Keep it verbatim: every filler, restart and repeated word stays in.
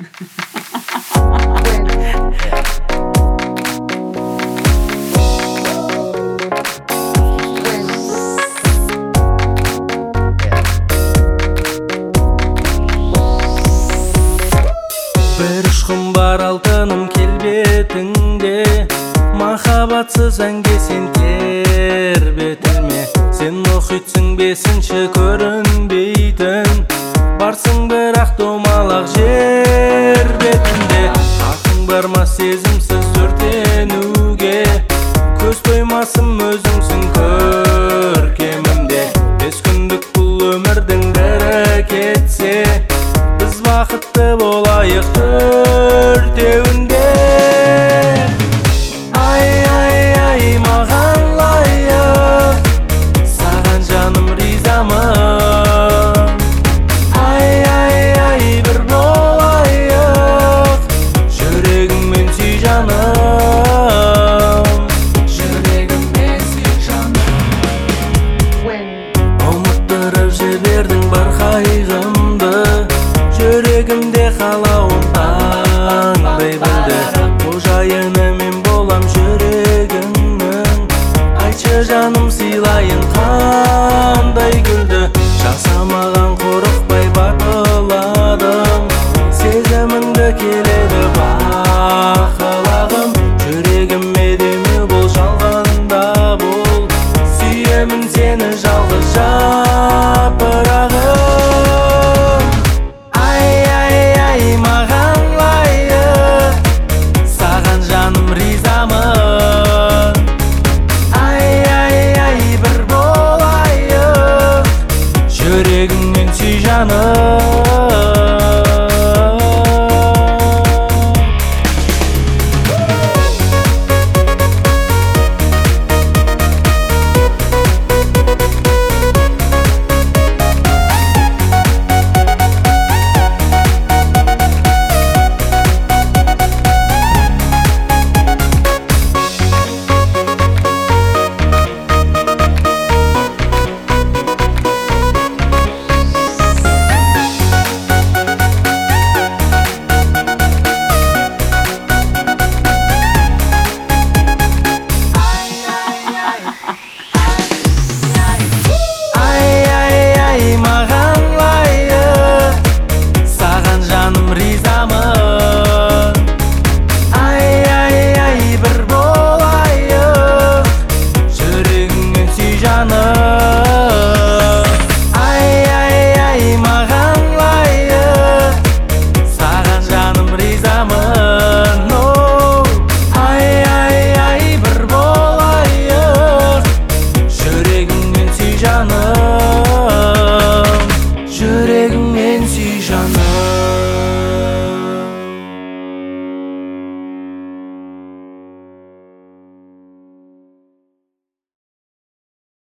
Bir ұшқын бар алтыным келбетіңде, махаббатсыз әнге сен тербетілме. Сен мұхитсың бесінші көрінбейтін, барсың бірақ домалақ жер бетінде. Ақың бар ма сезімсіз өртенуге, көз тоймасым өзіңсің көркемімде. Бес күндік бұл өмірдің бірі кетсе, біз бақытты болайық төртеуінде. Ай, ай, ай, маған лайық, саған жаным ризамын. Ай, ай, ай, бір болайық, жүрегіңмен сүй жаным. Жүрегіммен сүй жаным. Ұмыттырып жібердің бар қайғымды, жүрегімде қалауым таңдай білді. Қожайыны мен болам жүрегіңнің, айтшы жаным сыйлайын қандай гүлді. Жасамаған қорықпай батыладым, сезіміңді келеді бақылағым. Жүрегіме демеу бол, жалғанда бол, сүйемін сені жалғыз жапырағым. Ай, ай, ай, маған лайық, саған жаным ризамын. Ай, ай, ай, бір болайық, жүрегіңмен сүй жаным.